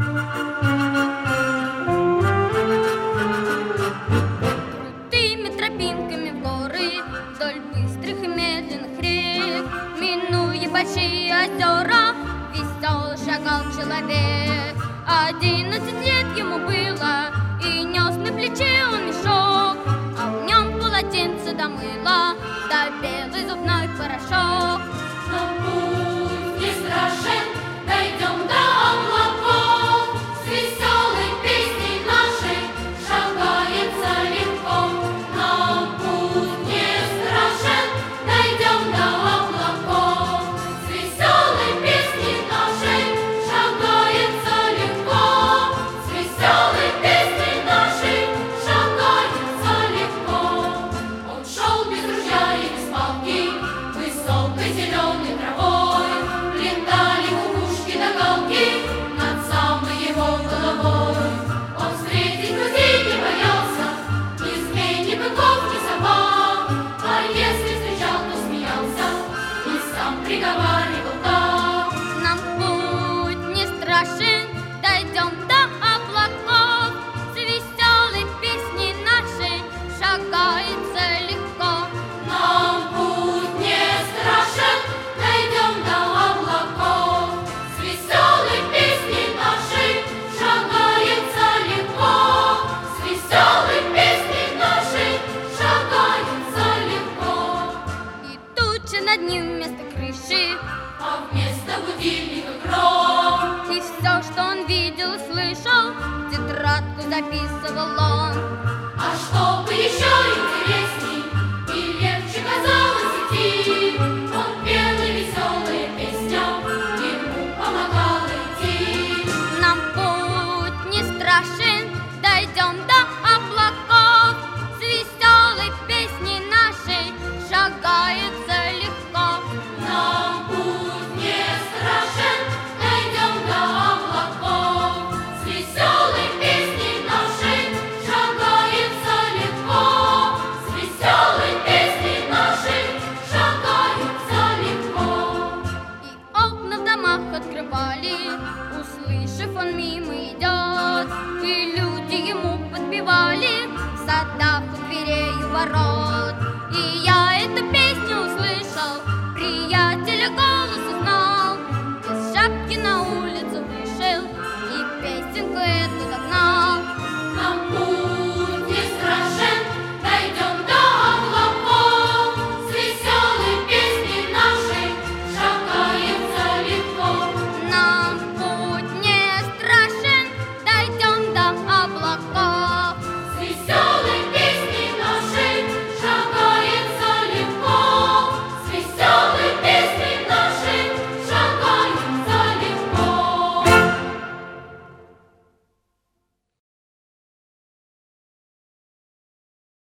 Крутыми тропинками в горы, вдоль быстрых и медленных рек, минуя большие озера, весело шагал человек. 11 лет ему было, и нес на плече он мешок, а в нем полотенце до мыла, да белый зубной порошок. Но путь не страшен, дойдем до облаков, с веселой песней нашей шагается легко. Нам путь не страшен, дойдем до облаков, с веселой песней нашей шагается легко. С веселой песней нашей шагается легко. Он шел без ружья и без палки, высокой зеленой травой летали кукушки да галки над самой его головой. Он встретить друзей не боялся, ни змей, ни быков, ни собак, а если встречал, то смеялся и сам приговаривал так. Нам путь не страшен, дойдем до облаков, с веселой песней нашей шагается легко. Нам путь не страшен, дойдем до облаков, с веселой песней нашей шагается легко. С веселой песней нашей шагается легко. И туча над ним вместо крыши, А вместо будильника гром. и все, что он видел и слышал, в тетрадку записывал он. А чтобы еще интересней и легче казалось идти, он пел, и веселая песня ему помогала идти. Нам путь не страшен, дойдем до облаков, с веселой песней нашей шагается легко. Нам путь не страшен, дойдем до облаков, с веселой песней нашей шагается легко. С веселой песней нашей шагается легко. И окна в домах открывали, услышав, он мимо идет, и люди ему подпевали в садах у дверей у ворот.